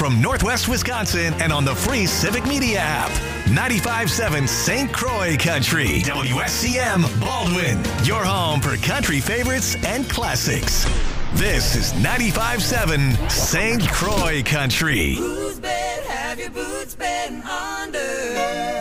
from Northwest Wisconsin and on the free Civic Media app. 95.7 St. Croix Country. WSCM Baldwin. Your home for country favorites and classics. This is 95.7 St. Croix Country. Whose bed have your boots been under?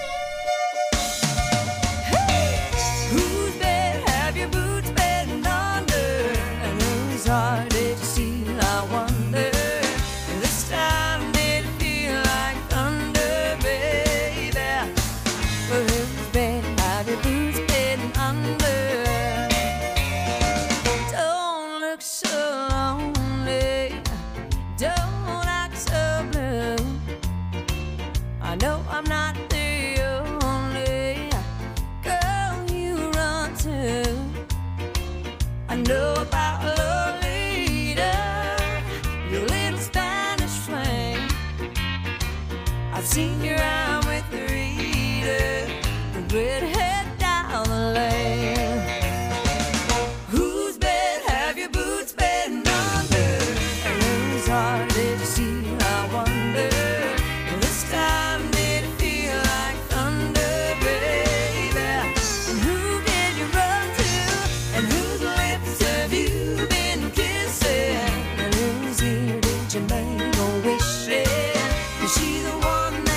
Seen you around with the reader, the redhead down the lane. Whose bed have your boots been under? And whose heart did you see? I wonder. This time did it feel like thunder, baby? And who did you run to? And whose lips have you been kissing? And whose ear did you make a wish in? Is she the one?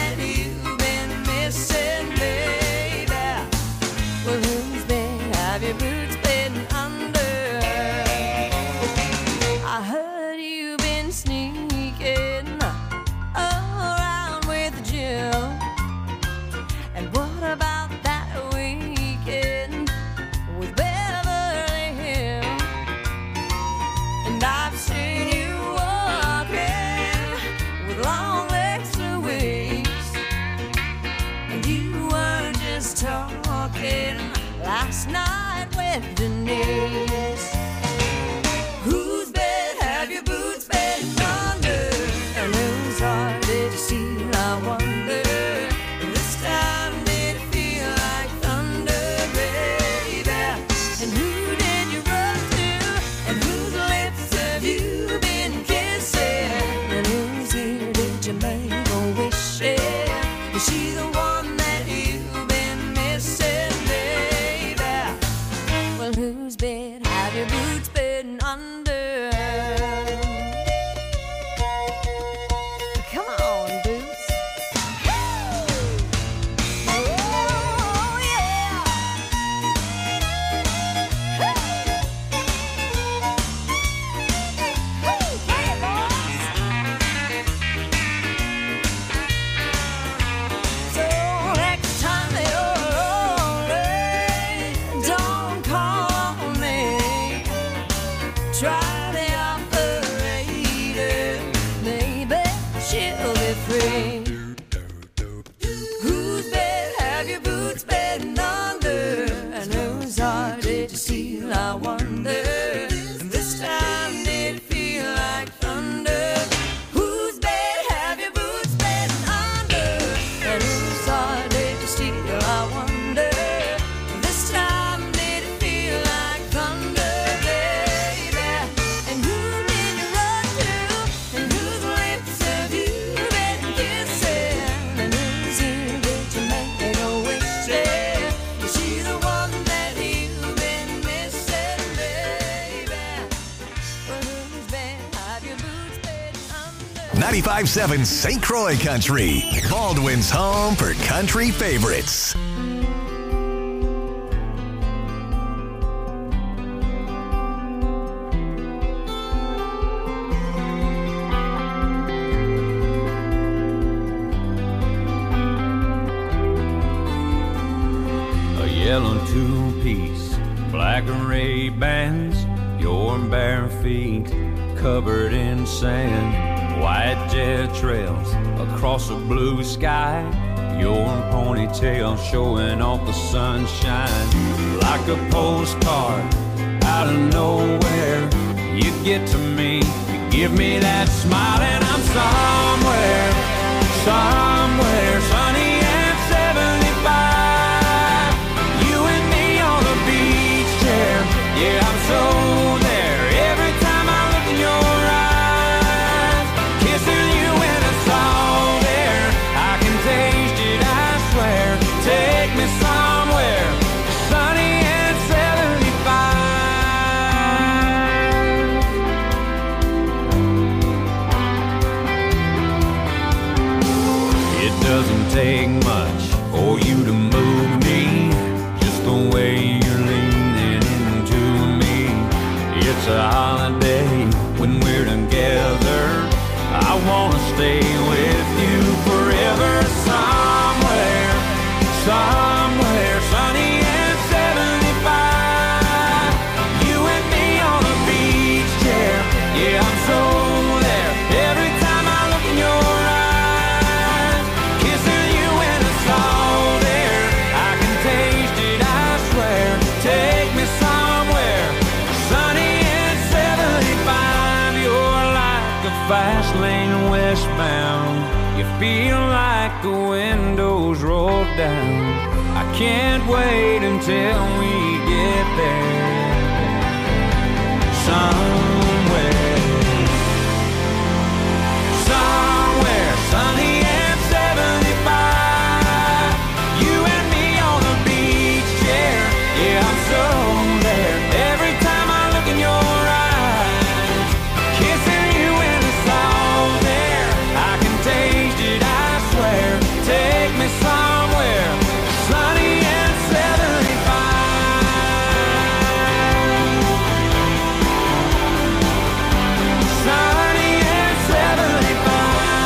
Last night with Denise. Whose bed have your boots been under? And whose heart did you see? I wonder. This time did it feel like thunder, baby? And who did you run to? And whose lips have you been kissing? And whose ear did you make a wish in? Is she the one that you've been missing? Whose bed have your boots been under? Come on, boots. Oh, yeah. Hey, boys. So next time you're lonely, don't call. Try the operator, maybe she'll be free. Whose bed have your boots been under? And whose heart did you steal? I wonder. And this time did it feel like thunder? Whose bed have your boots been under? And whose heart did you steal? I wonder. This time did it feel like thunder? .7 St. Croix Country, Baldwin's home for country favorites. A yellow two-piece, black and red bands, your bare feet covered in sand. White jet trails across a blue sky, your ponytail showing off the sunshine. Like a postcard out of nowhere, you get to me, you give me that smile, and I'm somewhere sunny at 75. You and me on the beach chair, yeah, I'm so there. Every time I look in your eyes, kissing you feel like the windows roll down. I can't wait until we get there. Somewhere sunny and 75. You and me on the beach chair. Yeah, I'm so there. Every time I look in your eyes, kissing you in the salt there. I can taste it, I swear. Take me somewhere sunny and 75. Sunny and 75.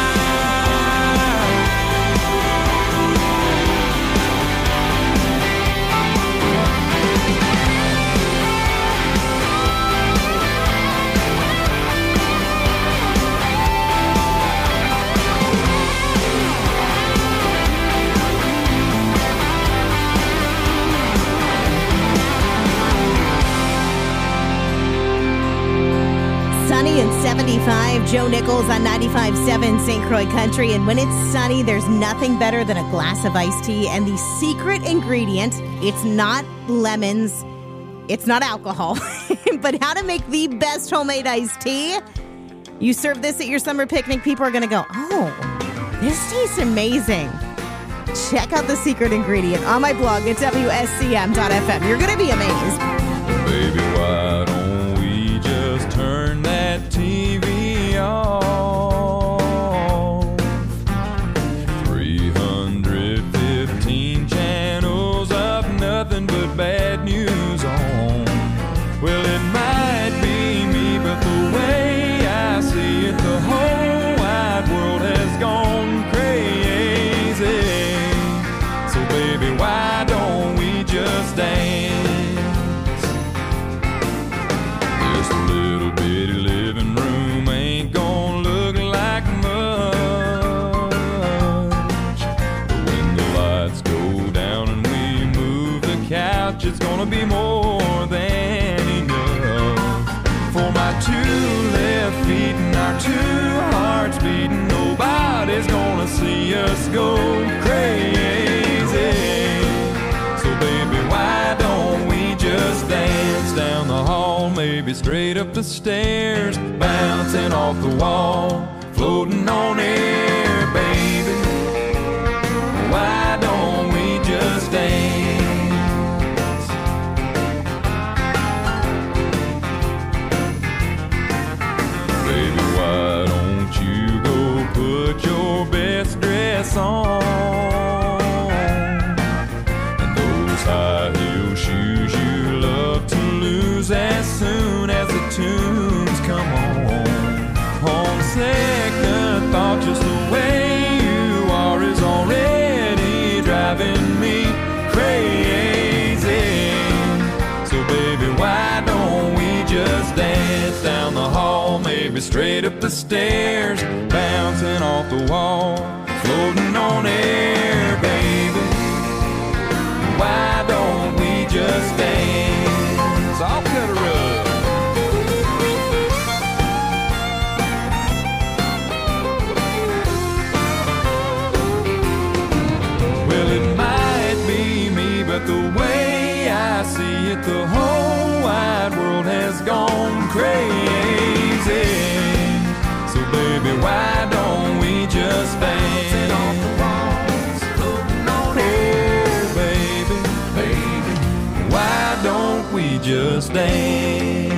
Sunny and 75, Joe Nichols on 95.7 St. Croix Country. And when it's sunny, there's nothing better than a glass of iced tea. And the secret ingredient, it's not lemons, it's not alcohol, but how to make the best homemade iced tea. You serve this at your summer picnic, people are going to go, oh, this tastes amazing. Check out the secret ingredient on my blog at WSCM.FM. You're going to be amazed. Baby, why don't we just turn that TV off? 315 channels of nothing but bad news on. Well, it might be me, but the way I see it, the whole wide world has gone crazy. So baby, why don't we just dance? This little bitty living room ain't gonna look like much, but when the lights go down and we move the couch, it's gonna be more than enough. For my two left feet and our two hearts beating, nobody's gonna see us go crazy. So baby, why don't we just dance down the hall, maybe straight up the stairs, bouncing off the wall, floating on air, baby. Why don't we just dance? Baby, why don't you go put your best dress on, and those high heel shoes you love to lose as soon as the tunes come on. On second thought, just the way you are is already driving me crazy. So baby, why don't we just dance down the hall, maybe straight up the stairs, bouncing off the wall, floating on air, baby. Why don't we just dance? I'll cut a rug. Well, it might be me, but the way I see it, the whole wide world has gone crazy. So baby, why don't we just dance? Oh baby, why don't we just dance?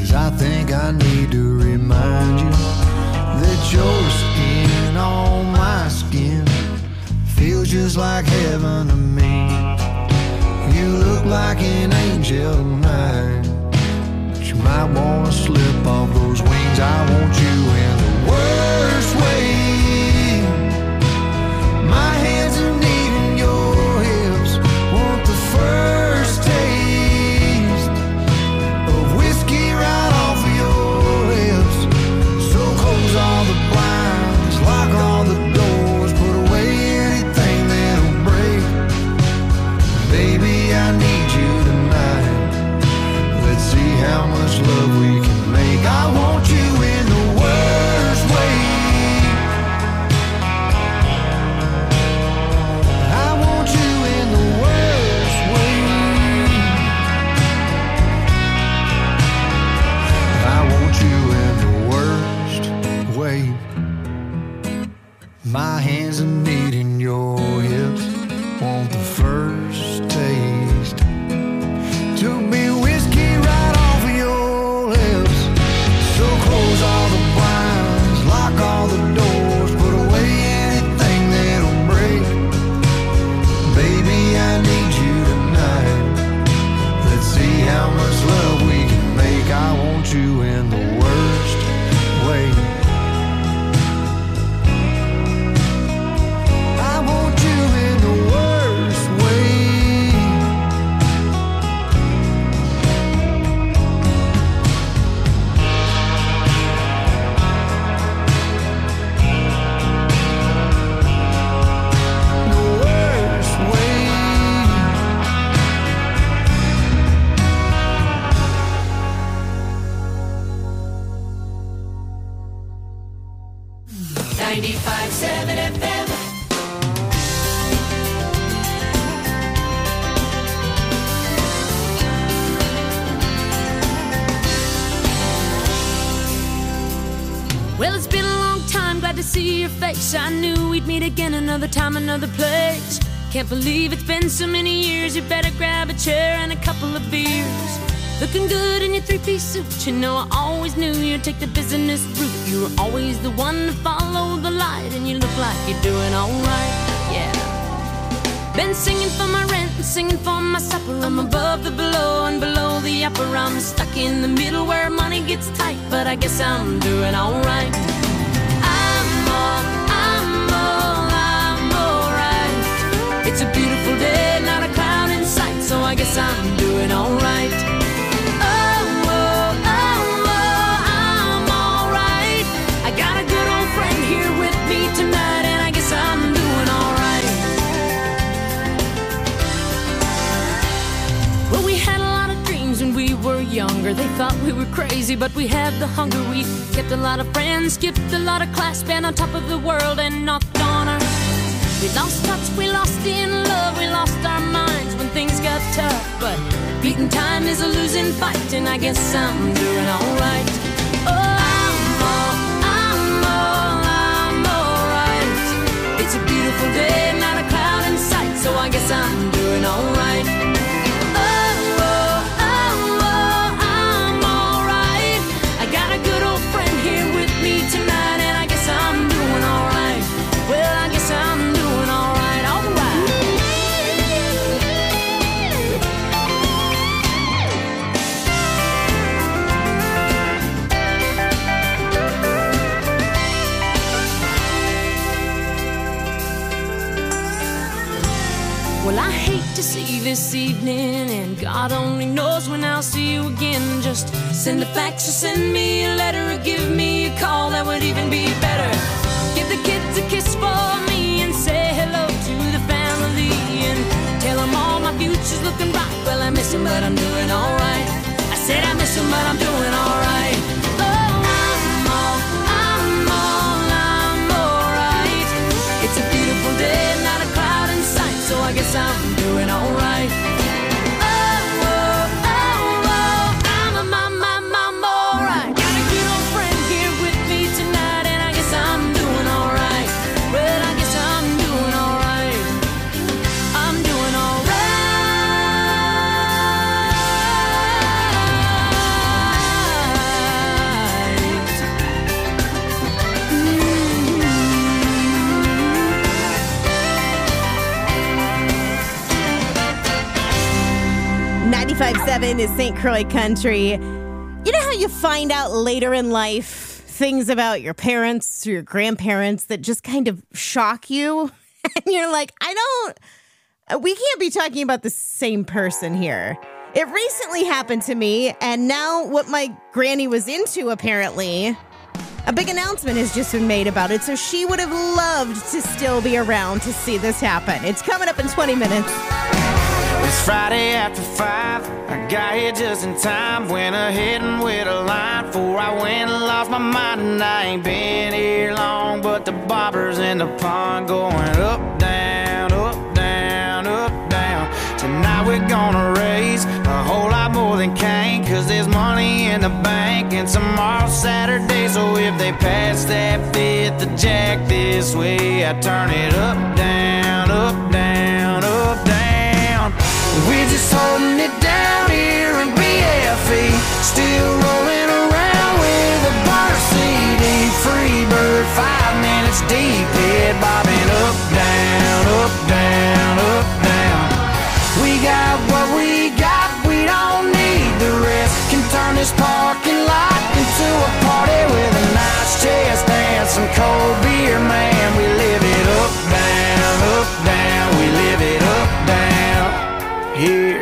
'cause I think I need to remind you that your skin on my skin feels just like heaven to me. You look like an angel tonight, but you might want to slip off those wings. I want you in the worst way. My hands are needing your hips, want the first taste of whiskey right off of your lips. So close all the blinds, lock all the doors, put away anything that'll break. Baby, I need you tonight. Let's see how much love we can make. I want you in the worst way. I want you in the worst way. I want you in the worst way. My hands are needing your hips, want the first taste to be whiskey right off of your lips. So close all the blinds, lock all the doors, put away anything that'll break. Baby, I need you tonight. Let's see how much love we can make. I want you in the worst way. I want you in the worst way. The worst way. 95.7 FM. Well, it's been a long time, glad to see your face. I knew we'd meet again another time, another place. Can't believe it's been so many years. You better grab a chair and a couple of beers. Looking good in your three-piece suit. You know I always knew you'd take the business route. You were always the one to follow the light, and you look like you're doing alright, yeah. Been singing for my rent and singing for my supper. I'm above the below and below the upper. I'm stuck in the middle where money gets tight, but I guess I'm doing alright. I'm alright. It's a beautiful day, not a cloud in sight, so I guess I'm doing alright. I'm alright. I got a good old friend here with me tonight, and I guess I'm doing alright. Well, we had a lot of dreams when we were younger. They thought we were crazy, but we had the hunger. We kept a lot of friends, skipped a lot of class, been on top of the world and knocked on our. We lost touch, we lost in love, we lost our minds when things got tough. But beating time is a losing fight, and I guess I'm doing alright. I'm alright. It's a beautiful day, not a cloud in sight, so I guess I'm doing alright. I'm alright. I got a good old friend here with me tonight, and I guess I'm doing alright. Well, I guess I'm doing alright, alright. Well, I hate to see this evening, and God only knows when I'll see you again. Just send a fax or send me a letter or give me a call, that would even be better. Give the kids a kiss for me and say hello to the family, and tell them all my future's looking bright. Well, I miss them, but I'm doing alright. I said I miss them, but I'm doing alright. I'm alright. It's a beautiful day, not a cloud in sight, so I guess I'm doing alright. I'm alright. Got a good old friend here with me tonight, and I guess I'm doing alright. Well, I guess I'm doing alright. I'm doing alright. 95.7 is St. Croix Country. You know how you find out later in life things about your parents or your grandparents that just kind of shock you? And you're like, we can't be talking about the same person here. It recently happened to me, and now what my granny was into, apparently, a big announcement has just been made about it, so she would have loved to still be around to see this happen. It's coming up in 20 minutes. It's Friday after 5. I got here just in time. Went ahead and with a line before I went and lost my mind. And I ain't been here long, but the bobbers in the pond going up, down, up, down, up, down. Tonight we're gonna raise a whole lot more than Cain, 'cause there's money in the bank, and tomorrow's Saturday. So if they pass that fifth of Jack this way, I turn it up, down, up, down, up, down. We're just holding it down here in BFE, still rolling around with a bar CD. Free bird, 5 minutes deep, head bobbing up, down, up, down, up, down. We got what we got, we don't need the rest. Can turn this parking lot into a party with a nice chest and some cold beer, man. We live it up, down, we live it up, down. Here.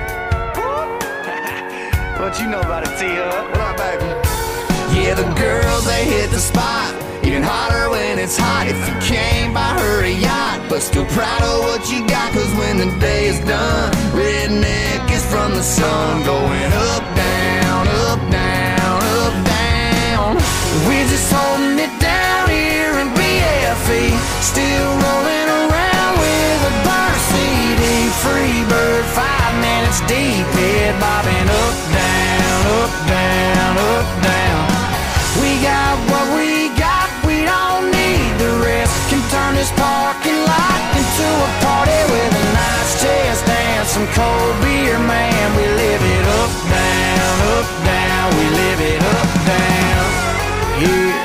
What you know about it, T-Hub? What up, baby? Yeah, the girls, they hit the spot. Even hotter when it's hot. If you came by her a yacht, but still proud of what you got, 'cause when the day is done, redneck is from the sun, going up, down, up, down, up, down. We're just holding it down here in BFE, still rolling around with a bar CD. Free bird, 5 minutes deep, head bobbing up, down, up, down, up, down. We got what we got, we don't need the rest. Can turn this parking lot into a party with a nice chest and some cold beer, man. We live it up, down, we live it up, down. Yeah.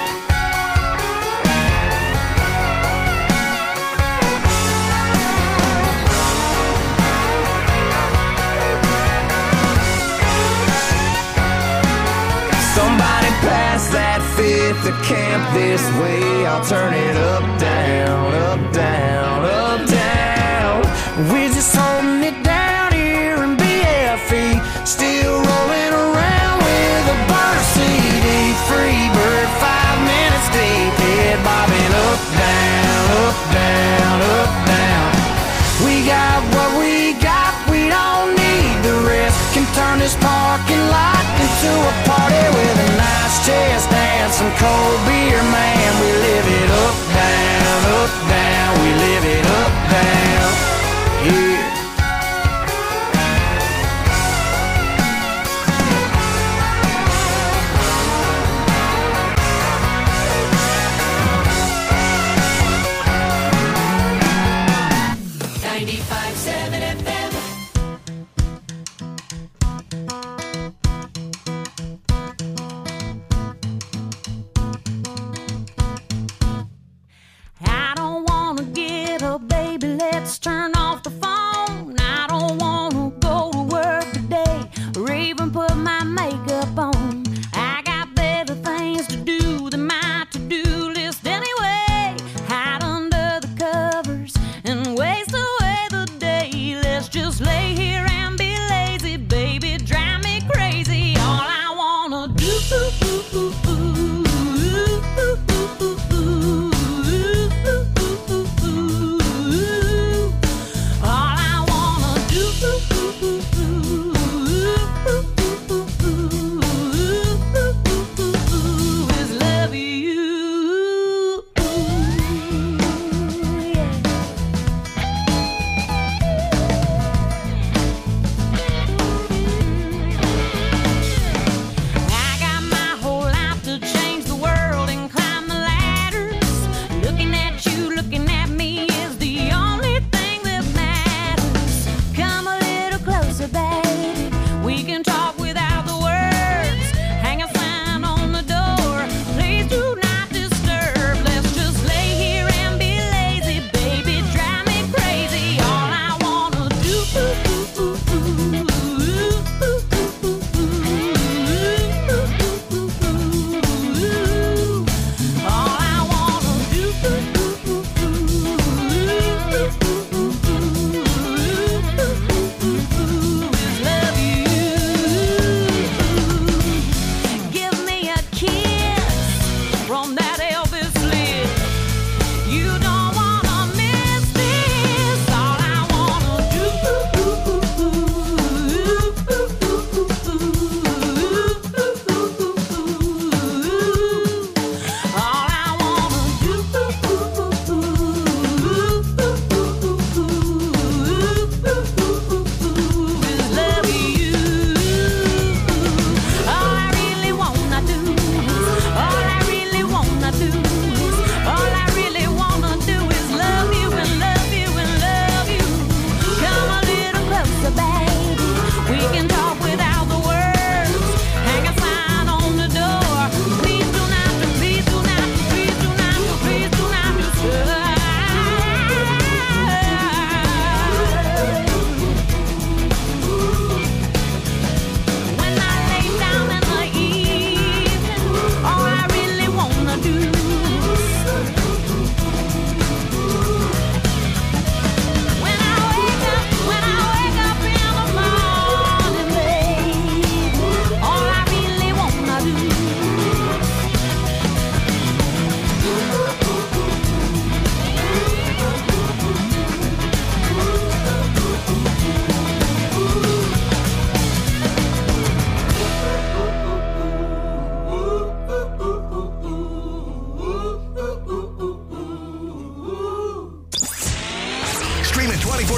Somebody pass that fifth to camp this way. I'll turn it up, down, up, down, up, down. We're just holding it down here in BFE, still rolling around with a bar CD. Free bird, 5 minutes deep, head bobbing up, down, up, down, up, down. We got what we got, we don't need the rest. Can turn this parking lot into a party with a nice chest and some cold beer, man. We live it up, down, we live it up, down, yeah. Let's turn off the phone. I don't wanna go to work today or even put my makeup on. I got better things to do than my to-do list anyway. Hide under the covers and waste away the day. Let's just lay here and be lazy, baby, drive me crazy. All I wanna do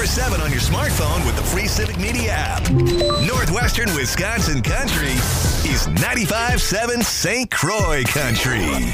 24/7 on your smartphone with the free Civic Media app. Northwestern Wisconsin Country is 95.7 St. Croix Country.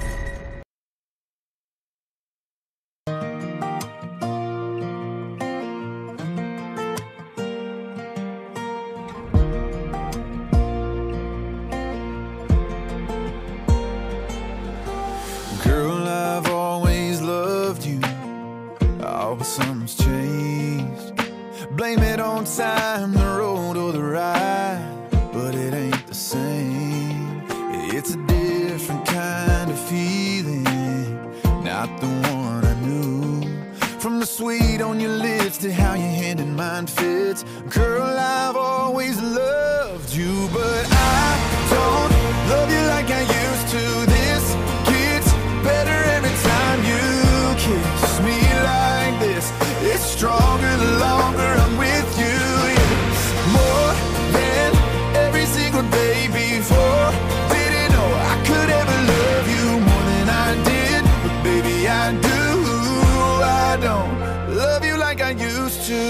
Girl, I've always loved you. Oh, but something's changed. Blame it on time, the road or the ride, but it ain't the same. It's a different kind of feeling, not the one I knew. From the sweet on your lips to how your hand in mine fits. Girl, I've always loved you, but I don't love you like I used to. This gets better every time you kiss me like this. It's stronger the longer I'm with you. It's more than every single day before. Didn't know I could ever love you more than I did, but baby I do. I don't love you like I used to.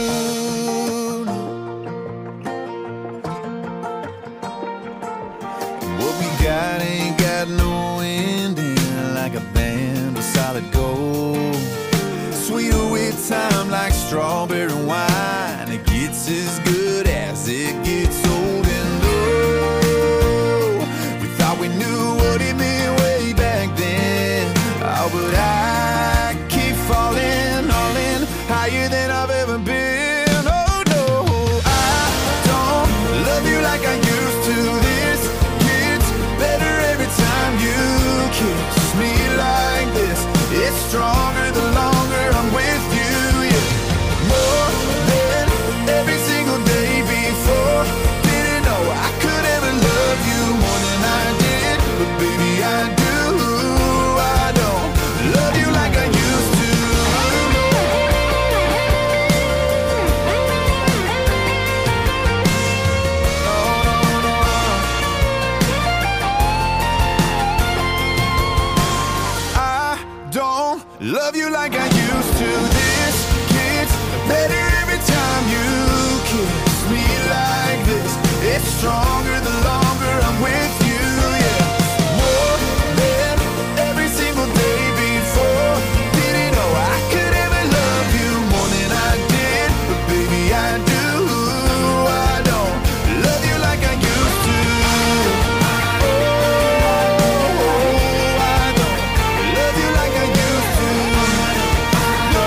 What we got ain't got no ending, like a band of solid gold. Sweeter with time like strawberry wine. It gets as good as it gets old. And oh, we thought we knew what it meant way back then. Oh, but I keep falling, all in, higher than I've ever been. Oh no, I don't love you like I used to. This gets better every time you kiss me like this. It's stronger the longer I'm with you. Yeah, more than every single day before. Didn't know I could ever love you more than I did, but baby I do. I don't love you like I used to. Don't love you like I used to. This gets better every time you kiss me like this. It's stronger the longer I'm with you. Yeah, more than every single day before. Didn't know I could ever love you more than I did, but baby I do. I don't love you like I used to. Oh, I don't love you like I used to. No,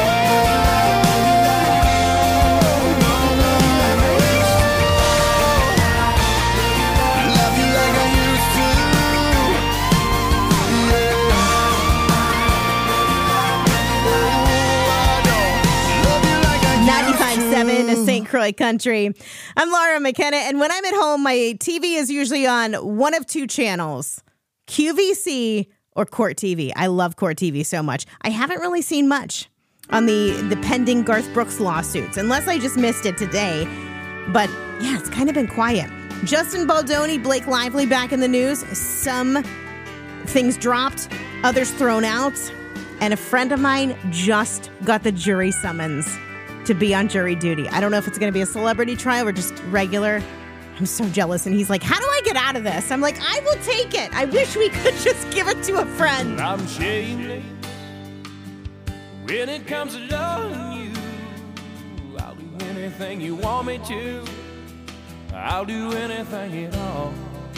no, no, love you like I used to. Yeah. Oh, I don't love you like I used to. 95.7 St. Croix Country. I'm Laura McKenna, and when I'm at home, my TV is usually on one of two channels, QVC or Court TV. I love Court TV so much. I haven't really seen much on the pending Garth Brooks lawsuits, unless I just missed it today. But yeah, it's kind of been quiet. Justin Baldoni, Blake Lively back in the news. Some things dropped, others thrown out. And a friend of mine just got the jury summons to be on jury duty. I don't know if it's going to be a celebrity trial or just regular. I'm so jealous. And he's like, how do I get out of this? I'm like, I will take it. I wish we could just give it to a friend. I'm shameless when it comes to loving you. I'll do anything you want me to. I'll do anything at all.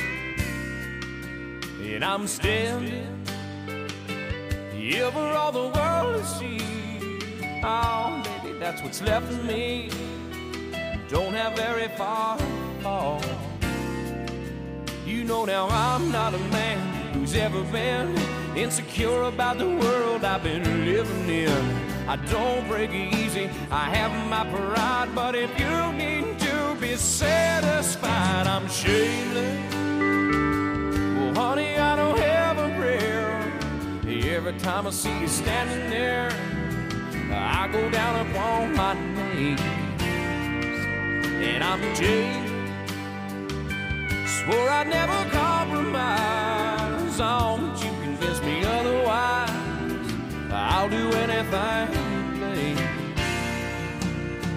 And I'm standing here for all the world to see. Oh, baby, that's what's left of me. Don't have very far to fall. You know now I'm not a man who's ever been insecure about the world I've been living in. I don't break easy, I have my pride, but if you need to be satisfied, I'm shameless. Well, honey, I don't have a prayer. Every time I see you standing there, I go down upon my knees. And I'm jaded, swore I'd never compromise. Oh, but you convinced me otherwise. I'll do anything, babe.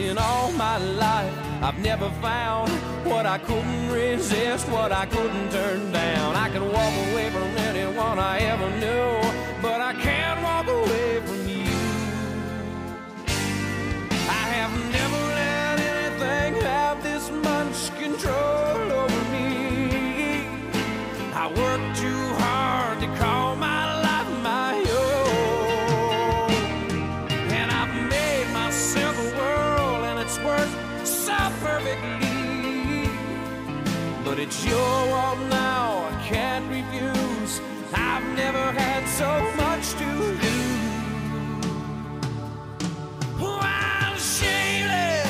in all my life. I've never found what I couldn't resist, what I couldn't turn down. I could walk away from anyone I ever knew, but I can't walk away from you. I have never let anything have this much control over me. I work too hard to call my life my own, and I've made myself a world, and it's worked so perfectly. But it's your world now, I can't refuse. I've never had so much to lose. Oh, I'm shameless.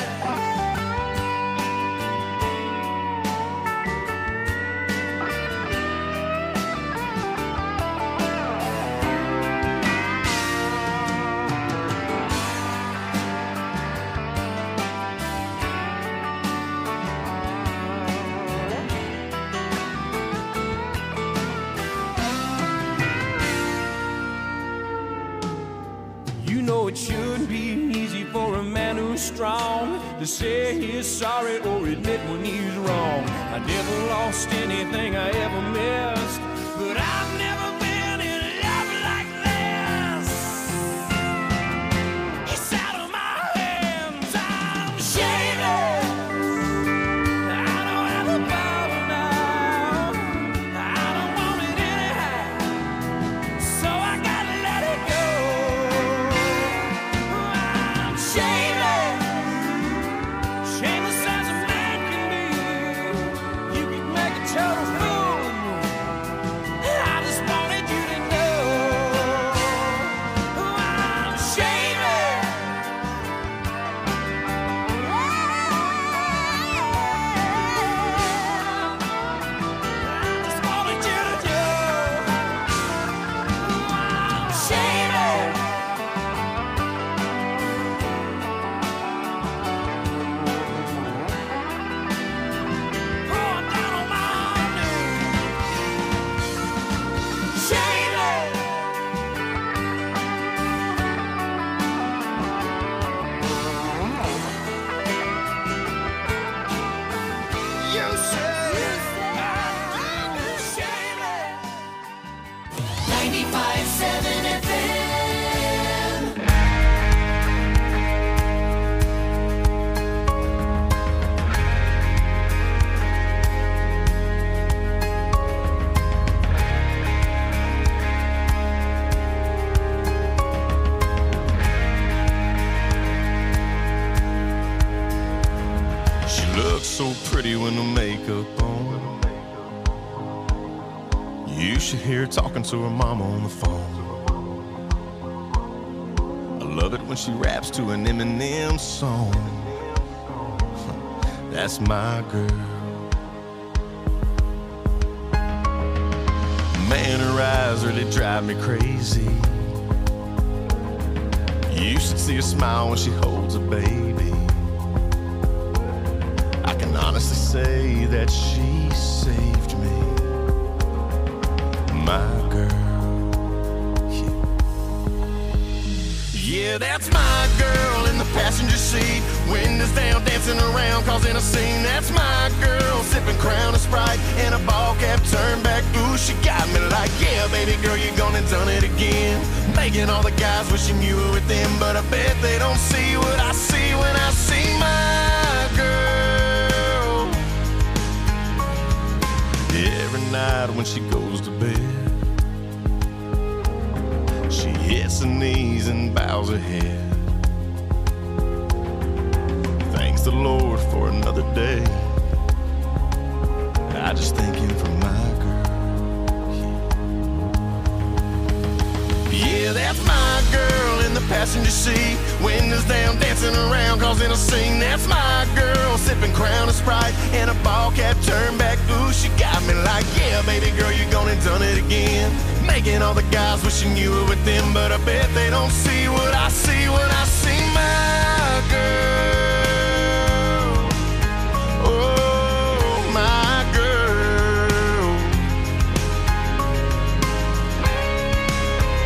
It shouldn't be easy for a man who's strong to say he's sorry or admit when he's wrong. I never lost anything I ever missed, but I've never been in love like this. It's out of my hands, I'm shameless. I don't have the power now, I don't want it anyhow, so I gotta let it go. Shameless as a man can be. You could make a total fool of me. I just wanted you to know I'm shameless. I just wanted you to know I'm shameless. So pretty when the makeup on. You should hear her talking to her mama on the phone. I love it when she raps to an Eminem song. That's my girl. Man, her eyes really drive me crazy. You should see her smile when she holds a baby. Honestly say that she saved me, my girl. Yeah, that's my girl in the passenger seat, windows down, dancing around, causing a scene. That's my girl, sipping Crown and Sprite and a ball cap turned back. Ooh, she got me like, yeah, baby girl, you gone and done it again. Making all the guys wishing you were with them, but I bet they don't see what I see when I see my girl. Every night when she goes to bed, she hits her knees and bows her head. Thanks the Lord for another day. I just thank him for my girl. Yeah, that's my girl in the passenger seat, windows down, dancing around, causing a scene. That's my girl, sipping Crown and Sprite and a ball cap turned back. Ooh, she got me like, yeah, baby girl, you gone and done it again. Making all the guys wishing you were with them, but I bet they don't see what I see when I see my girl. Oh, my girl.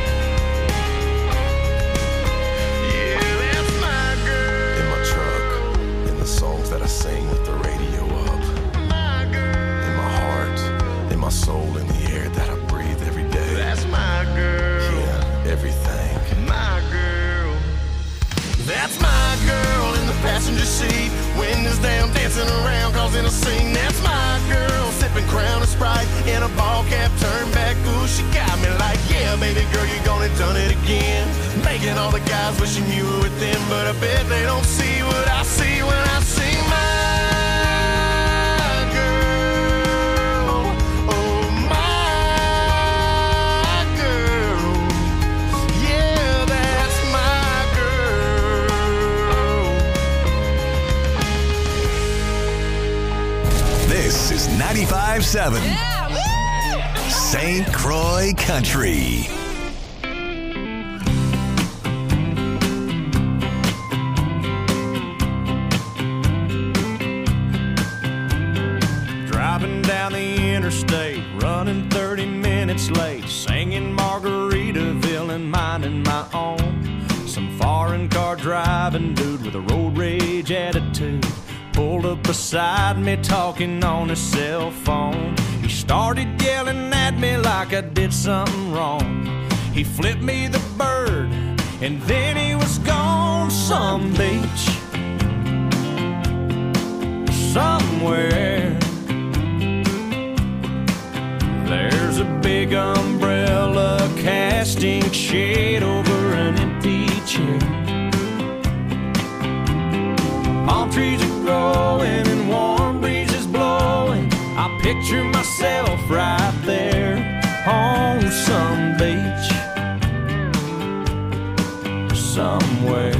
Yeah, that's my girl. In my truck, air that I breathe every day. That's my girl. Yeah, everything. My girl. That's my girl in the passenger seat. Windows down, dancing around, causing a scene. That's my girl, sipping Crown and Sprite in a ball cap, turn back. Ooh, she got me like, yeah, baby girl, you gonna done it again. Making all the guys wishing you were with them, but I bet they don't see what I see when I see my girl. Oh, my girl. Yeah, that's my girl. This is 95.7 St. Croix Country. Driving down the interstate, running 30 minutes late, singing Margaritaville and minding my own. Some foreign car driving dude with a road rage attitude pulled up beside me talking on his cell phone. He started yelling at me like I did something wrong. He flipped me the bird and then he was gone. Some beach somewhere, there's a big umbrella casting shade over an empty chair. Palm trees are growing and warm breezes blowing. I picture myself right there on some beach somewhere.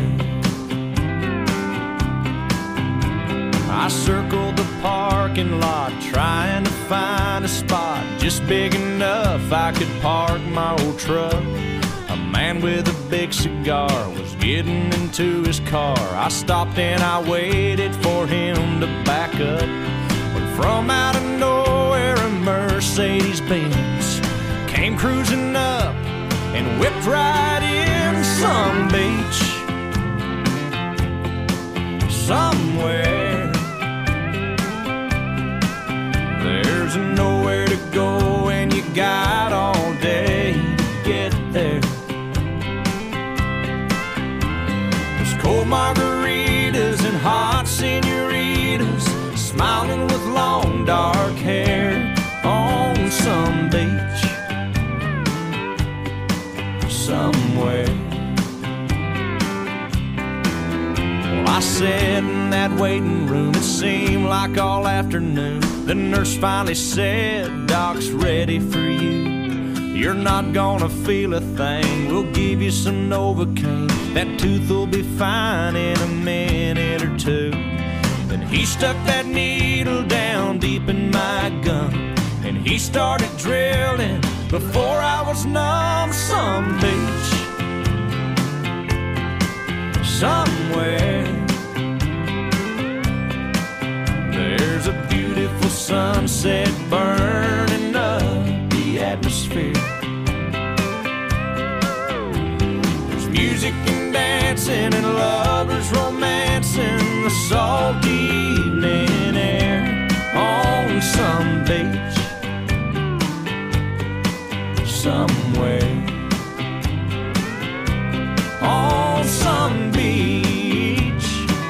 I circled the parking lot trying to find a spot just big enough I could park my old truck. A man with a big cigar was getting into his car. I stopped and I waited for him to back up. When from out of nowhere a Mercedes-Benz came cruising up and whipped right in. Some beach somewhere, there's nowhere to go and you got all day to get there. There's cold margaritas and hot senoritas smiling with long dark hair on some beach somewhere. Well, I sat in that waiting room, it seemed like all afternoon. The nurse finally said, Doc's ready for you. You're not gonna feel a thing, we'll give you some Novocaine. That tooth will be fine in a minute or two. Then he stuck that needle down deep in my gum, and he started drilling before I was numb. Some beach somewhere, there's a beautiful sunset burning up the atmosphere. There's music and dancing and lovers romancing the salty evening air on some beach somewhere. On some beach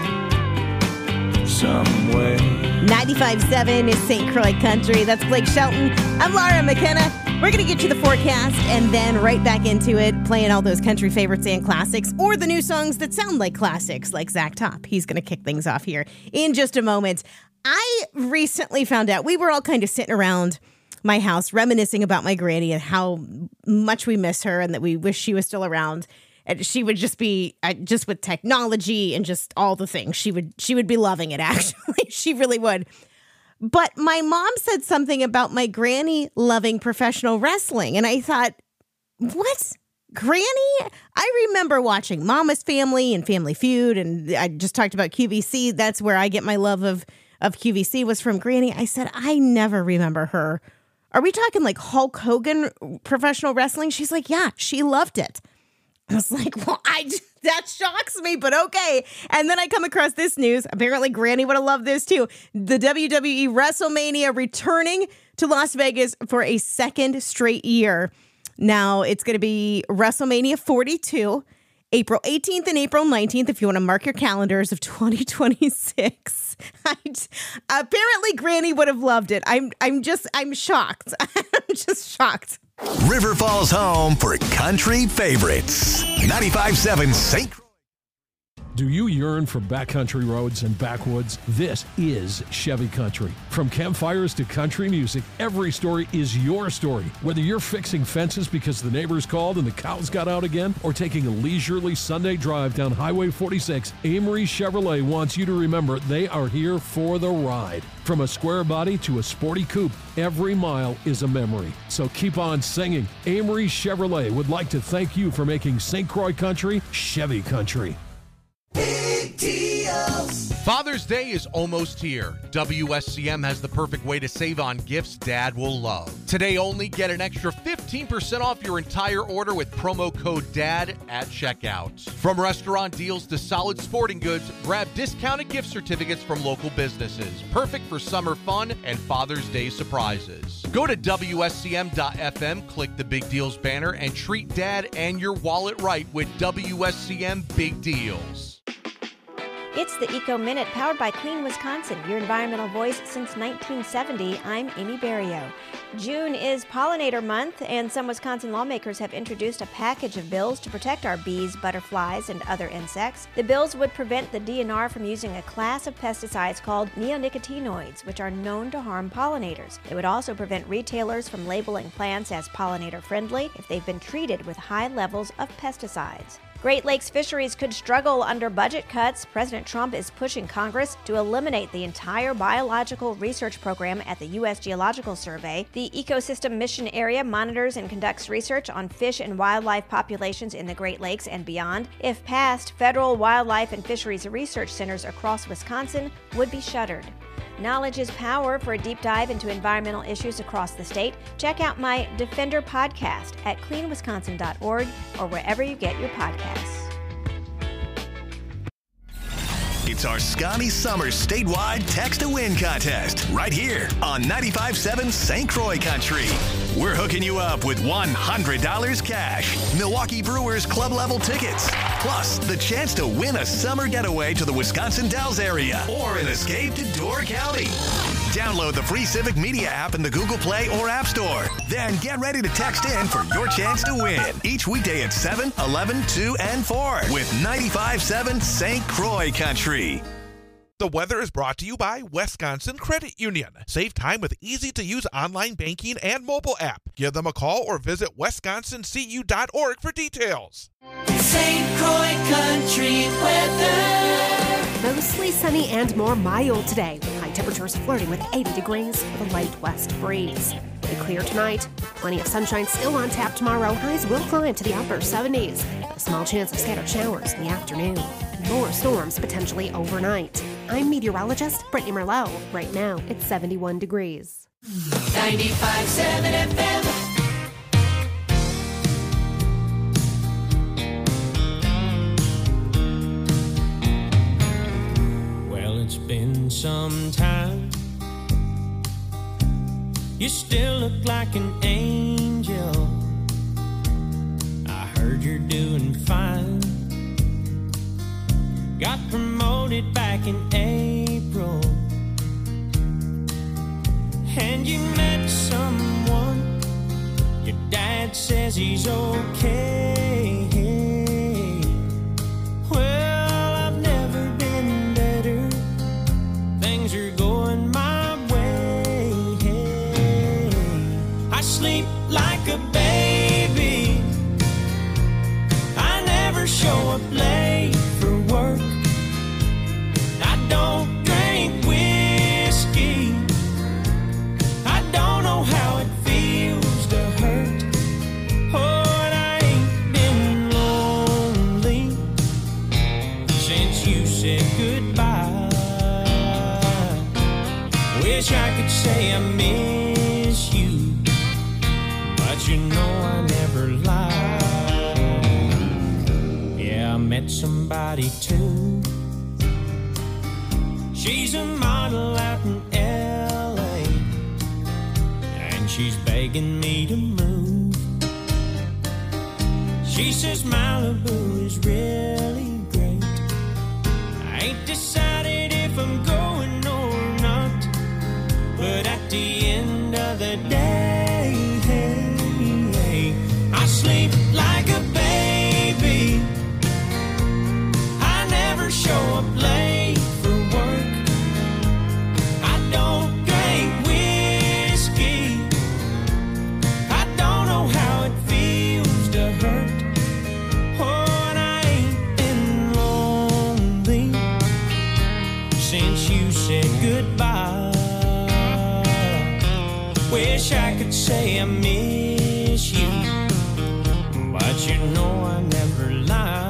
somewhere. 95.7 is St. Croix Country. That's Blake Shelton. I'm Laura McKenna. We're going to get you the forecast and then right back into it, playing all those country favorites and classics, or the new songs that sound like classics, like Zach Top. He's going to kick things off here in just a moment. I recently found out, we were all kind of sitting around my house reminiscing about my granny and how much we miss her and that we wish she was still around. And she would just be, just with technology and just all the things, she would be loving it, actually. She really would. But my mom said something about my granny loving professional wrestling. And I thought, what? Granny? I remember watching Mama's Family and Family Feud. And I just talked about QVC. That's where I get my love of QVC, was from Granny. I said, I never remember her. Are we talking like Hulk Hogan professional wrestling? She's like, yeah, she loved it. I was like, well, that shocks me, but okay. And then I come across this news. Apparently, Granny would have loved this too. The WWE WrestleMania returning to to Las Vegas for a second straight year. Now, it's going to be WrestleMania 42, April 18th and April 19th, if you want to mark your calendars of 2026. Apparently, Granny would have loved it. I'm shocked. I'm just shocked. River Falls home for country favorites. 95.7 St. Croix. Do you yearn for backcountry roads and backwoods? This is Chevy Country. From campfires to country music, every story is your story. Whether you're fixing fences because the neighbors called and the cows got out again, or taking a leisurely Sunday drive down Highway 46, Amory Chevrolet wants you to remember they are here for the ride. From a square body to a sporty coupe, every mile is a memory. So keep on singing. Amory Chevrolet would like to thank you for making St. Croix Country Chevy Country. Big deals. Father's Day is almost here. WSCM has the perfect way to save on gifts Dad will love. Today only, get an extra 15% off your entire order with promo code DAD at checkout. From restaurant deals to solid sporting goods, grab discounted gift certificates from local businesses. Perfect for summer fun and Father's Day surprises. Go to WSCM.FM, click the Big Deals banner, and treat Dad and your wallet right with WSCM Big Deals. It's the Eco Minute, powered by Clean Wisconsin, your environmental voice since 1970. I'm Amy Berrio. June is Pollinator Month, and some Wisconsin lawmakers have introduced a package of bills to protect our bees, butterflies, and other insects. The bills would prevent the DNR from using a class of pesticides called neonicotinoids, which are known to harm pollinators. They would also prevent retailers from labeling plants as pollinator-friendly if they've been treated with high levels of pesticides. Great Lakes fisheries could struggle under budget cuts. President Trump is pushing Congress to eliminate the entire biological research program at the U.S. Geological Survey. The Ecosystem Mission Area monitors and conducts research on fish and wildlife populations in the Great Lakes and beyond. If passed, federal wildlife and fisheries research centers across Wisconsin would be shuttered. Knowledge is power. For a deep dive into environmental issues across the state, check out my Defender podcast at cleanwisconsin.org or wherever you get your podcasts. It's our Scotty Summer statewide Text to Win contest right here on 95.7 St. Croix Country. We're hooking you up with $100 cash, Milwaukee Brewers club level tickets, plus the chance to win a summer getaway to the Wisconsin Dells area or an escape to Door County. Download the free Civic Media app in the Google Play or App Store. Then get ready to text in for your chance to win each weekday at 7, 11, 2, and 4 with 95.7 St. Croix Country. The weather is brought to you by Wisconsin Credit Union. Save time with easy-to-use online banking and mobile app. Give them a call or visit wisconsincu.org for details. St. Croix Country weather. Mostly sunny and more mild today. High temperatures flirting with 80 degrees with a light west breeze. Be clear tonight. Plenty of sunshine still on tap tomorrow. Highs will climb to the upper 70s. A small chance of scattered showers in the afternoon. More storms potentially overnight. I'm meteorologist Brittany Merlot. Right now, it's 71 degrees. 95.7 FM. It's been some time. You still look like an angel. I heard you're doing fine. Got promoted back in April, and you met someone. Your dad says he's okay. Well, I've never been better. Things are going my way. I sleep like a baby. I never show up late for work. I don't drink whiskey. I don't know how it feels to hurt. Oh, and I ain't been lonely since you said goodbye. Wish I could say I miss you, but you know I never lie. Yeah, I met somebody too. She's a model out in L.A. she's begging me to move. She says Malibu is really great. I ain't decided if I'm going or not, but at the end of the day, I sleep like a baby. I never show up late for work. I don't drink whiskey. I don't know how it feels to hurt. Oh, and I ain't been lonely since you said goodbye. Wish I could say I miss you, but you know I never lie.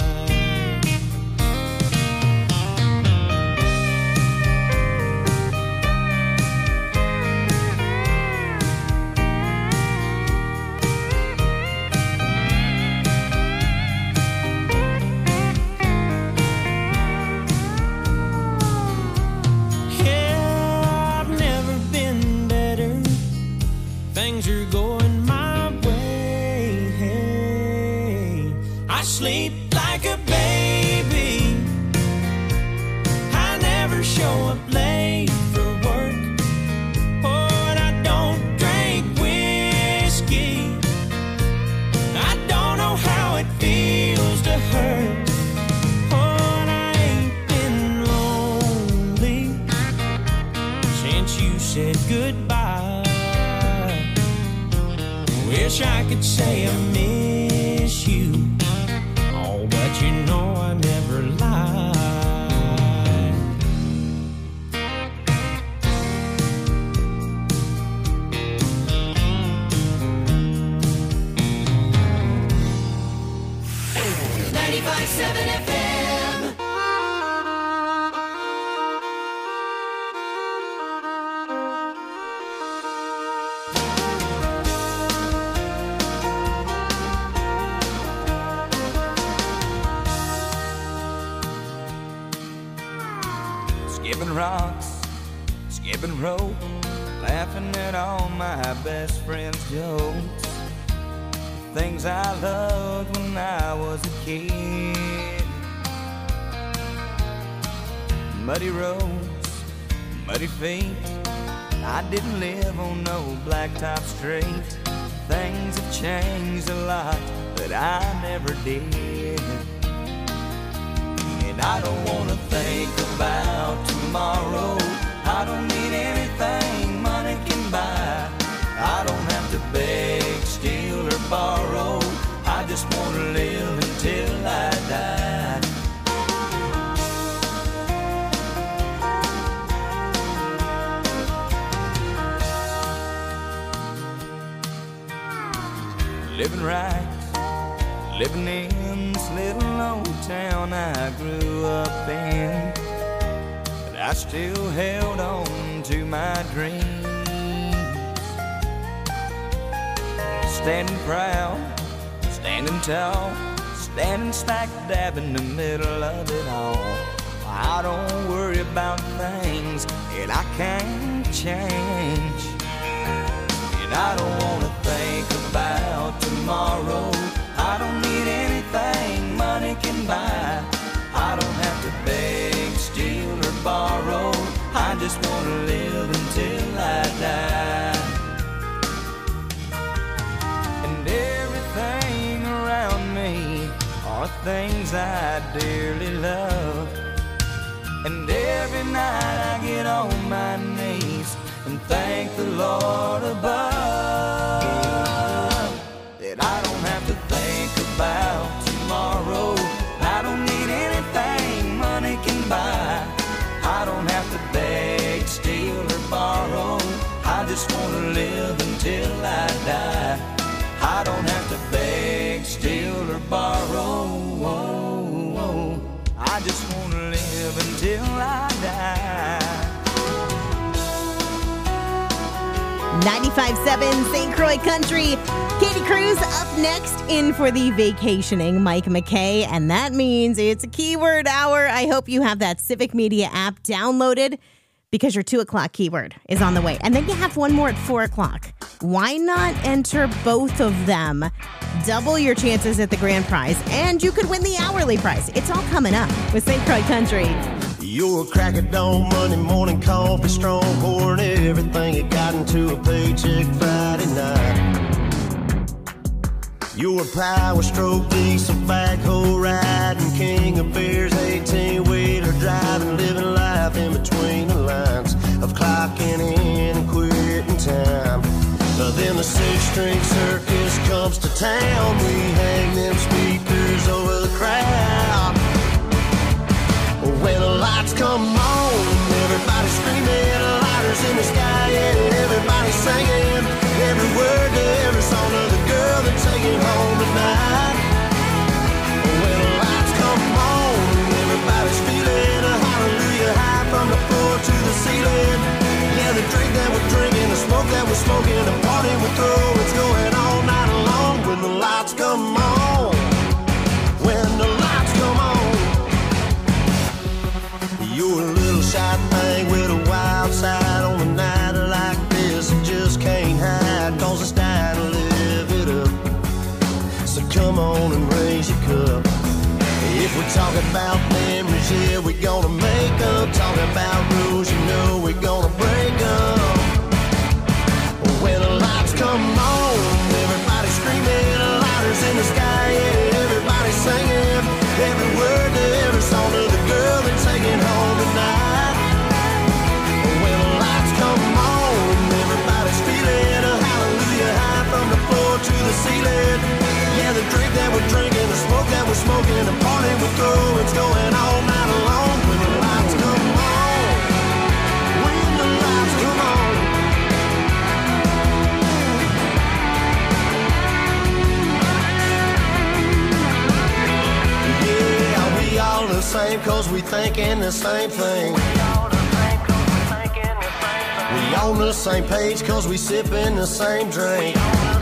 Yeah, I've never been better. Things are going my way. Hey, I sleep like a baby. I never show up late for work. Oh, and I don't drink whiskey. I don't know how it feels to hurt. Oh, and I ain't been lonely since you said goodbye. Wish I could say I miss you. Oh, but you know I never lie. 95.7 FM. Skipping rocks, skipping rope, laughing at all my best friends' jokes. Things I loved when I was a kid. Muddy roads, muddy feet. I didn't live on no blacktop street. Things have changed a lot, but I never did. And I don't wanna think about tomorrow. I don't need anything money can buy. I don't have to beg, steal, or borrow. I just wanna live until I die. Living right, living in this little old town I grew up in, but I still held on to my dreams. Standing proud, standing tall, standing smack dab in the middle of it all. I don't worry about things that I can't change. And I don't wanna think about tomorrow. I don't need anything money can buy. I don't have to beg, steal, or borrow. I just wanna live until I die. And everything around me are things I dearly love. And every night I get on my knees and thank the Lord above that I don't have to think about tomorrow. I don't need anything money can buy. I don't have to beg, steal, or borrow. I just want to live until I die. I don't have to beg, steal, or borrow. I just want to live until I die. 95.7 St. Croix Country. Katie Cruz up next in for the vacationing Mike McKay, and that means it's a keyword hour. I hope you have that Civic Media app downloaded. because your 2 o'clock keyword is on the way. And then you have one more at 4 o'clock. Why not enter both of them? Double your chances at the grand prize, and you could win the hourly prize. It's all coming up with St. Croix Country. You're a crack of dawn, Monday morning coffee, strong pouring everything you got into a paycheck Friday night. You're a power stroke, diesel backhoe riding, king of beers, 18-wheeler driving, living life in between the lines of clocking in and quitting time. Then the 6-string circus comes to town. We hang them speakers over the crowd. When the lights come on, everybody's screaming, lighters in the sky, yeah, everybody's singing every word to every song of the girl they're taking home tonight. When the lights come on, everybody's feeling a hallelujah high from the floor to the ceiling. Yeah, the drink that we're drinking, the smoke that we're smoking, the party we're throwing, it's going all night long. When the lights come on, when the lights come on. You're a little shy thing with a wild side on a night like this. You just can't hide, cause it's time to live it up. So come on and raise your cup. If we're talking about memories, yeah, we're gonna make up. Talking about rules, you know we're gonna break up. When the lights come on, everybody's screaming, lighters in the sky, yeah, everybody's singing every word to every song of the girl they're taking home tonight. When the lights come on, everybody's feeling a hallelujah high from the floor to the ceiling. Yeah, the drink that we're drinking, the smoke that we're smoking, the party we're throwing, it's going all night long. When the lights come on, when the lights come on. Yeah, we all the same cause we thinking the same thing. We on the same page cause we sipping the same drink.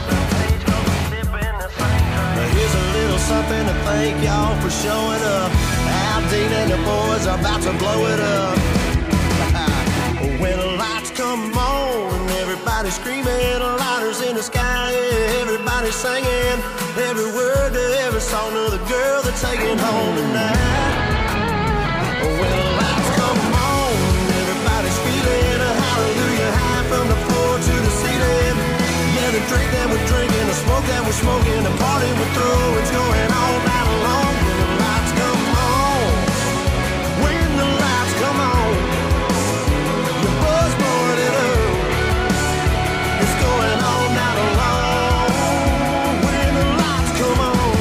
Here's a little something to thank y'all for showing up. Al Dean and the boys are about to blow it up. When the lights come on, everybody's screaming, lighters in the sky, yeah, everybody's singing every word to every song of the girl they're taking home tonight. When the lights come on, everybody's feeling a hallelujah high from the floor to the ceiling. Yeah, the drink that we're drinking, the smoke that we're smoking, the party we're throwing, it's going all night long. When the lights come on, when the lights come on, the buzz blowing it up, it's going all night long. When the lights come on.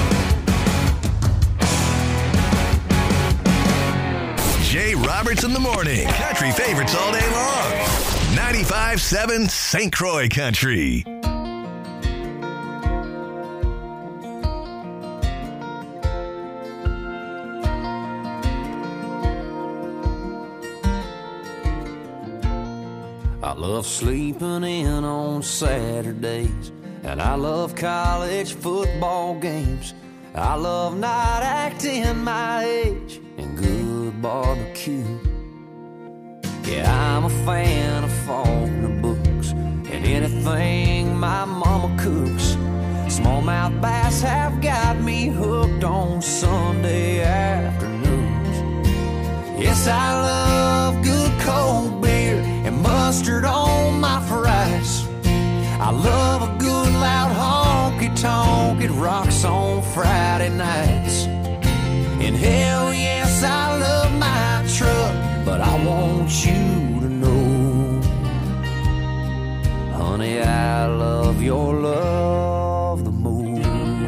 Jay Roberts in the morning. Country favorites all day long. 95.7 St. Croix Country. I love sleeping in on Saturdays, and I love college football games. I love not acting my age and good barbecue. Yeah, I'm a fan of Faulkner books and anything my mama cooks. Smallmouth bass have got me hooked on Sunday afternoons. Yes, I love good cold beer and mustard on my fries. I love a good loud honky-tonk, it rocks on Friday nights. And hell yes, I love my truck, but I want you to know, honey, I love your love the most.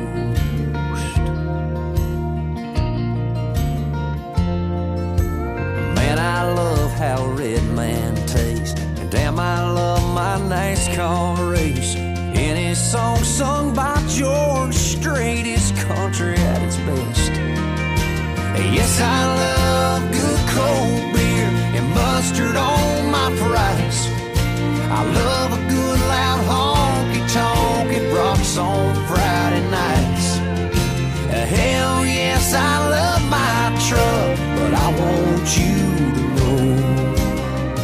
Man, I love how Red Man tastes, and damn, I love my NASCAR race. Any song sung by George Strait is country at its best. Yes, I love good cold beer and mustard on my fries. I love a good loud honky-tonk, it rocks on Friday nights. Hell yes, I love my truck, but I want you to know,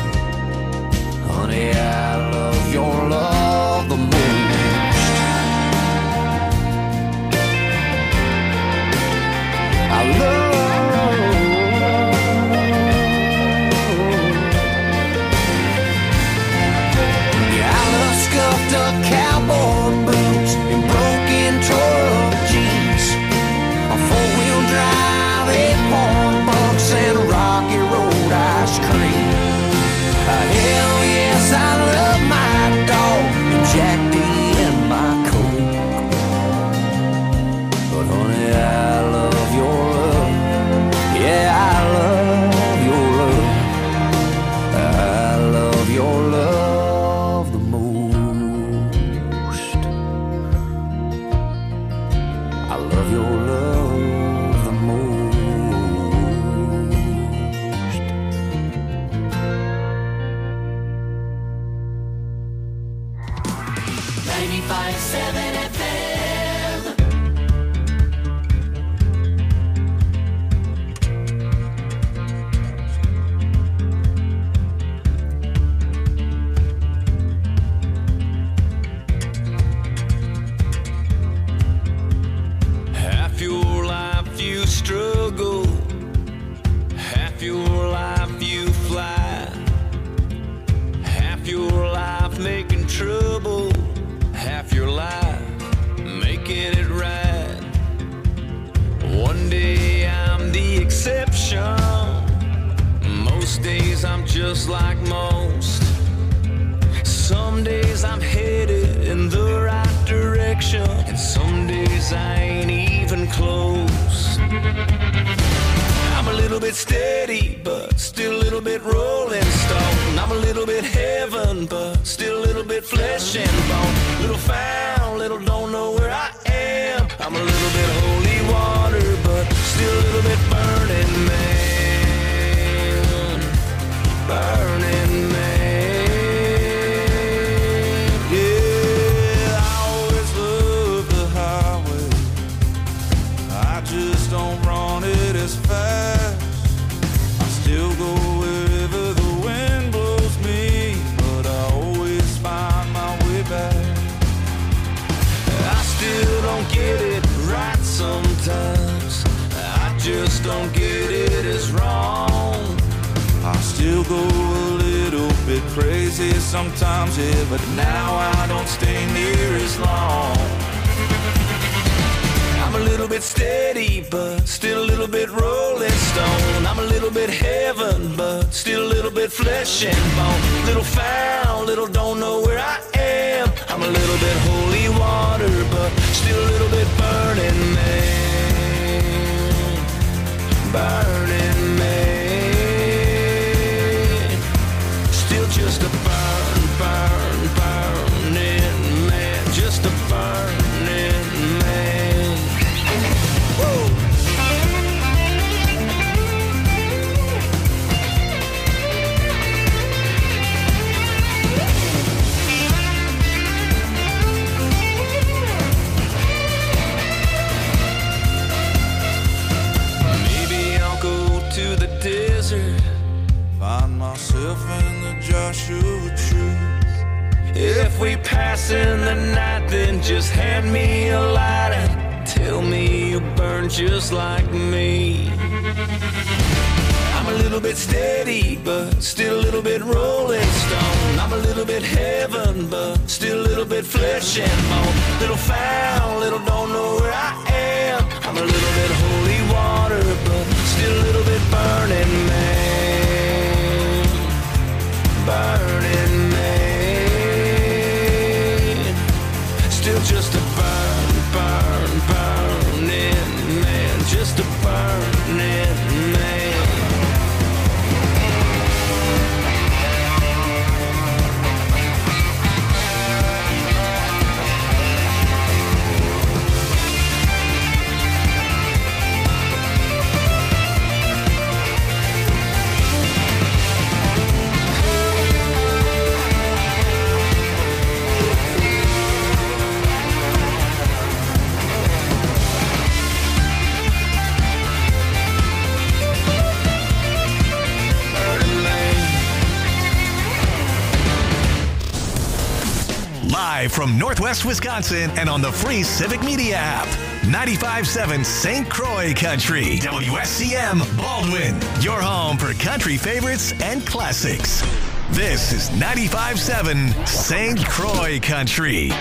love your love the most. 95.7 FM. Half your life you struggle, half your life you fly, half your life making trouble, half your life making it right. One day I'm the exception, most days I'm just like most. Some days I'm headed in the right direction, and some days I ain't even close. I'm a little bit steady, but still a little bit rolling stone. I'm a little bit heaven, but still a little bit flesh and bone. Little found, little don't know where I am. I'm a little bit holy water, but still a little bit burning man. Burning man. Yeah, I always love the highway. I just don't run it as fast. I still go wherever the wind blows me, but I always find my way back. I still don't get it right sometimes. I just don't get it as wrong. I still go a little bit crazy sometimes, yeah, but now I don't stay near as long. I'm a little bit steady, but still a little bit rolling stone. I'm a little bit heaven, but still a little bit flesh and bone. Little found, little don't know where I am. I'm a little bit holy water, but still a little bit burning man. Burning man. Still just a burning man. Just a burning man. Woo! Maybe I'll go to the desert, find myself in the Joshua tree. If we pass in the night, then just hand me a light and tell me you burn just like me. I'm a little bit steady, but still a little bit rolling stone. I'm a little bit heaven, but still a little bit flesh and bone. Little found, little don't know where I am. I'm a little bit holy water, but still a little bit burning man. Burning man. Still just a burning man. Just a burning man. Live from Northwest Wisconsin and on the free Civic Media app. 95.7 St. Croix Country. WSCM Baldwin. Your home for country favorites and classics. This is 95.7 St. Croix Country.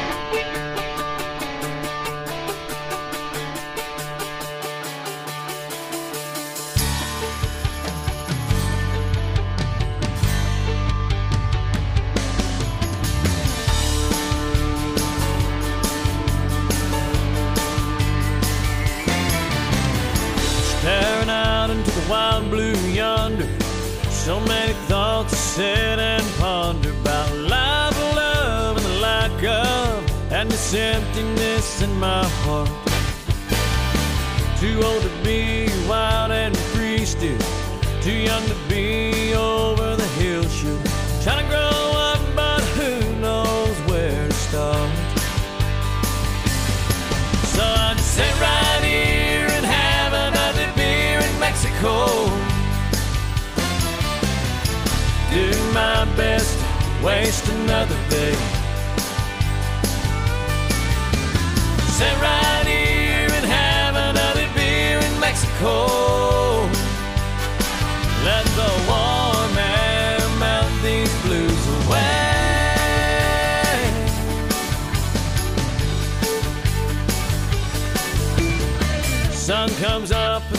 Staring out into the wild blue yonder, so many thoughts sit and ponder about life, love, and the lack of, and this emptiness in my heart. Too old to be wild and free still. Too young to be over the hill shoot. Trying to grow up, but who knows where to start. So I'll just sit right here and have another beer in Mexico. Do my best to waste another day. Sit right here and have another beer in Mexico. Let the warm air melt these blues away. Sun comes up